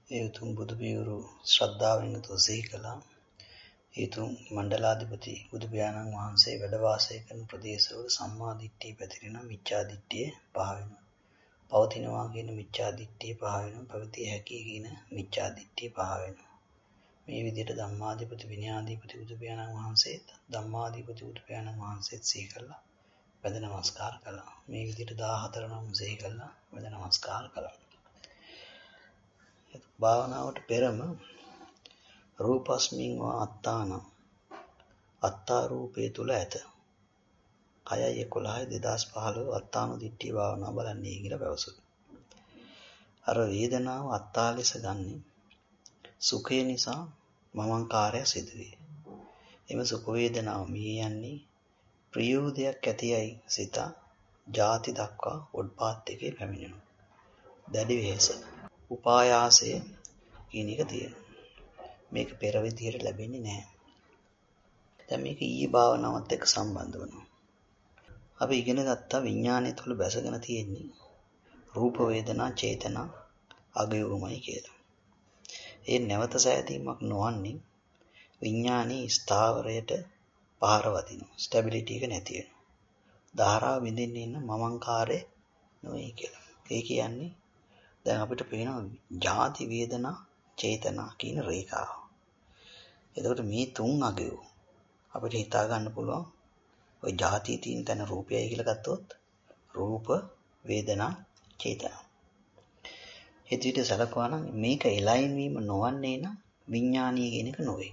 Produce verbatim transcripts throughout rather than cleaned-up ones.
ඒ උතුම් බුදු පියවරු ශ්‍රද්ධාවෙන් යුතුව සිහි කළා. ඒ උතුම් මණ්ඩලාධිපති බුදු පියාණන් වහන්සේ වැඩ වාසය කරන ප්‍රදේශවල සම්මා දිට්ඨිය පැතිරෙන මිච්ඡා දිට්ඨිය පහ වෙනවා. පවතිනවා කියන මිච්ඡා දිට්ඨිය පහ වෙනවා. පැවතිය හැකි කියන මිච්ඡා දිට්ඨිය පහ වෙනවා. මේ විදිහට ධම්මාධිපති විනයාධිපති බුදු පියාණන් වහන්සේත් ධම්මාධිපති බුදු පියාණන් වහන්සේත් සිහි කළා. වැඳ නමස්කාර කළා. මේ විදිහට දාහතර නම් සිහි කළා. වැඳ නමස්කාර කළා. භාවනාවට පෙරම රූපස්මින් වා අත්තාන අත්තා රූපේ තුල ඇත. කයයි එකොළහයි දෙදාස් පහළොව අත්තාන දිට්ඨිය භාවනාව බලන්නේ කියලා පැවසුවා. අර වේදනාව අත්තා ලෙස ගන්නේ සුඛය නිසා මමංකාරය සිදුවේ. එම සුඛ වේදනාව මේ යන්නේ ප්‍රියෝදයක් ඇතියයි සිත ජාති දක්වා ඔඩ්පාත් එකේ පැමිණෙනවා. දැඩි වෙහස උපායාසය කියන එක තියෙනවා. මේක පෙර විදියට ලැබෙන්නේ නැහැ. දැන් මේක ඊයේ භාවනාවත් එක්ක සම්බන්ධ වෙනවා. අපි ඉගෙන ගත්ත විඥානය තුළ බැසගෙන තියෙන්නේ රූප වේදනා චේතනා අගයෝමයි කියලා. ඒ නැවත සෑදීමක් නොවන්නේ විඥානයේ ස්ථාවරයට පහර වදිනවා. ස්ටැබිලිටි එක නැති වෙනවා. ධාරාව විඳින්න ඉන්න මමංකාරය නොවේ කියලා. ඒ කියන්නේ දැන් අපිට පේනවා ජාති වේදනා චේතනා කියන රේඛාව. එතකොට මේ තුන් අගය අපිට හිතා ගන්න පුළුවන් ඔය ජාතිය තියෙන තැන රූපයයි කියලා ගත්තොත් රූප වේදනා චේතනා. ඒ විදිහට සලකුවා නම් මේක එලයින් වීම නොවන්නේ නම් විඥානීය කියන එක නොවේ.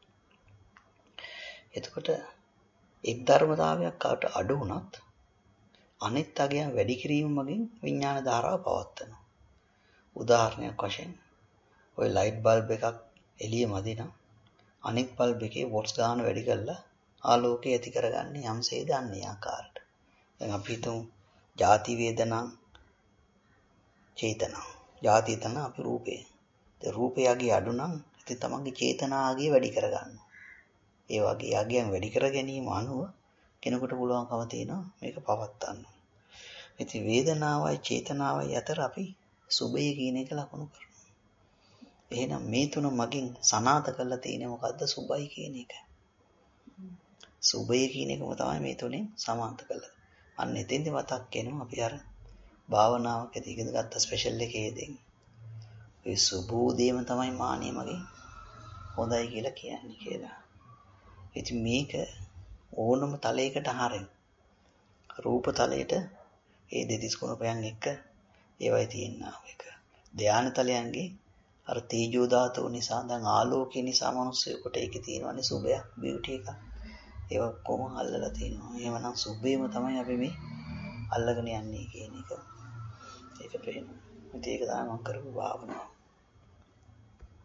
එතකොට එක් ධර්මතාවයක් කාට අඩු වුණත් අනිත් අගයන් වැඩි කිරීම මගින් විඥාන ධාරාව පවත්වනවා. උදාහරණයක් වශයෙන් ඔය ලයිට් බල්බ් එකක් එළිය මදි නම් අනෙක් බල්බ් එකේ වොට්ස් ගාන වැඩි කරලා ආලෝකය ඇති කරගන්නේ යම්සේද අන්නේ ආකාරයට. දැන් අපි හිතමු ජාති වේදනා චේතනා. ජාති තන අපි රූපේ. ඒ රූපේ යගේ අඩු නම් ඉතින් තමන්ගේ චේතනාගේ වැඩි කරගන්නවා. ඒ වගේ යගයන් වැඩි කර ගැනීම අනුව කෙනෙකුට පුළුවන්කම තියෙනවා මේක පවත්වන්න. ඉතින් වේදනාවයි චේතනාවයි අතර අපි සුභය කියන එක ලකුණු කරනවා. එහෙනම් මේ තුන මගින් සනාත කරලා තියෙන්නේ මොකද්ද? සුභයි කියන එක. සුභය කියන එකම තමයි මේ තුනෙන් සමාන්ත කළා. අන්න එතෙන්දි මතක් වෙනවා අපි අර භාවනාවකදී ඉගෙන ගත්ත ස්පෙෂල් එකේදී ඒ සුභෝදේම තමයි මානෙ මගේ හොඳයි කියලා කියන්නේ කියලා. ඉතින් මේක ඕනම තලයකට හරින රූප තලයට ඒ දෙතිස් කුණපයන් එක්ක ඒවයි තියෙනවා එක. ධානය තලයන්ගේ අර තේජෝ ධාතුව නිසා දැන් ආලෝකය නිසා මිනිස්සුන්ට ඒකේ තියෙනවානේ සුභය බියුටි එක. ඒක කොහොම අල්ලලා තියෙනවා. එහෙමනම් සුභේම තමයි අපි මේ අල්ලගෙන යන්නේ කියන එක. ඒක පේනවා. ඒක තමයි මම කරපු භාවනාව.